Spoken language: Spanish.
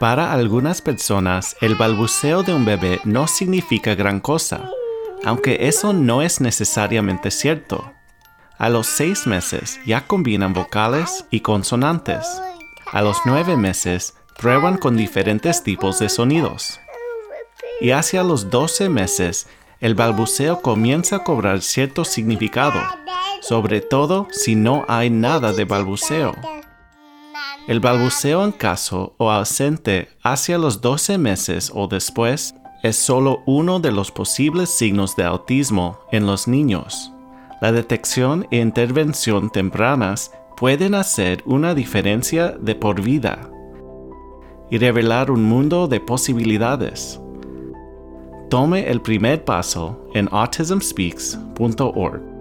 Para algunas personas, el balbuceo de un bebé no significa gran cosa, aunque eso no es necesariamente cierto. A los 6 meses ya combinan vocales y consonantes. A los 9 meses prueban con diferentes tipos de sonidos. Y hacia los 12 meses, el balbuceo comienza a cobrar cierto significado, sobre todo si no hay nada de balbuceo. El balbuceo en caso o ausente hacia los 12 meses o después es solo uno de los posibles signos de autismo en los niños. La detección e intervención tempranas pueden hacer una diferencia de por vida y revelar un mundo de posibilidades. Tome el primer paso en autismspeaks.org.